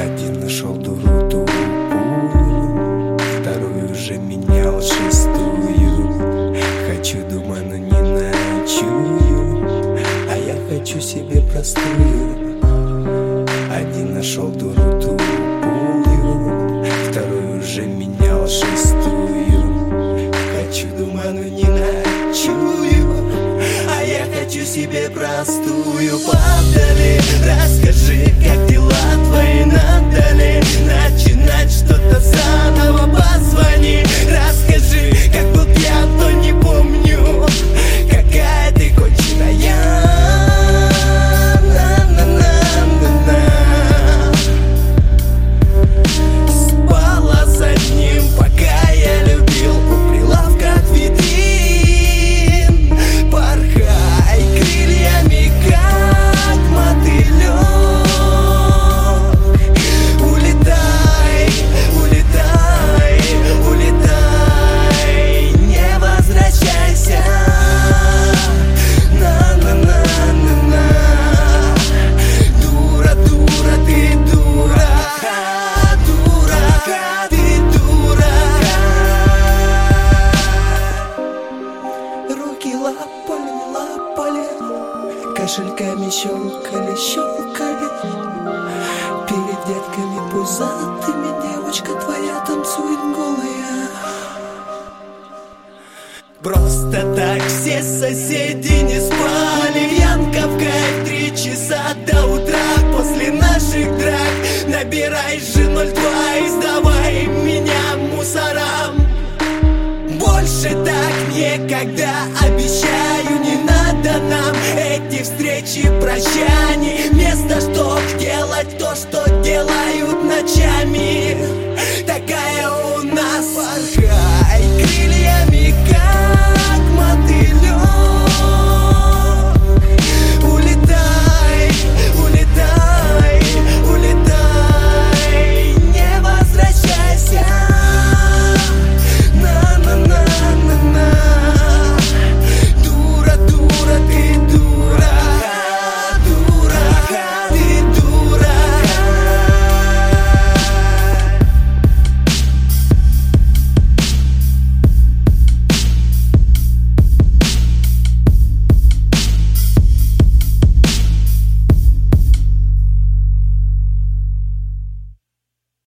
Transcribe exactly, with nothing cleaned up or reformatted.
Один нашел дуру тупую, вторую уже менял шестую. Хочу дома, но не ночую, а я хочу себе простую. Один нашел дуру тупую, вторую уже менял шестую. Хочу дома, но не ночую, а я хочу себе простую. Подали, расскажи, как дела твои, надо ли начинать что-то заново? Позвони, расскажи, как был пьян, то не помню, какая ты конченая. Спала с одним, пока я любил, у прилавка от витрин. Порхай крыльями, как мотылек. Улетай, улетай, улетай, не возвращайся. На-на-на-на-на. Дура, дура, ты дура. Дура, ты дура. Руки лапали, лапали, кошельками щелкали, щелкали. Перед детками пузатыми девочка твоя танцует голая. Просто так все соседи не спали. Янка в кайф три часа до утра. После наших драк набирай же ноль два и сдавай меня мусорам. Больше так никогда, обещаю, не надо нам эти встречи, прощаний. Вместо чтоб делать то, что делают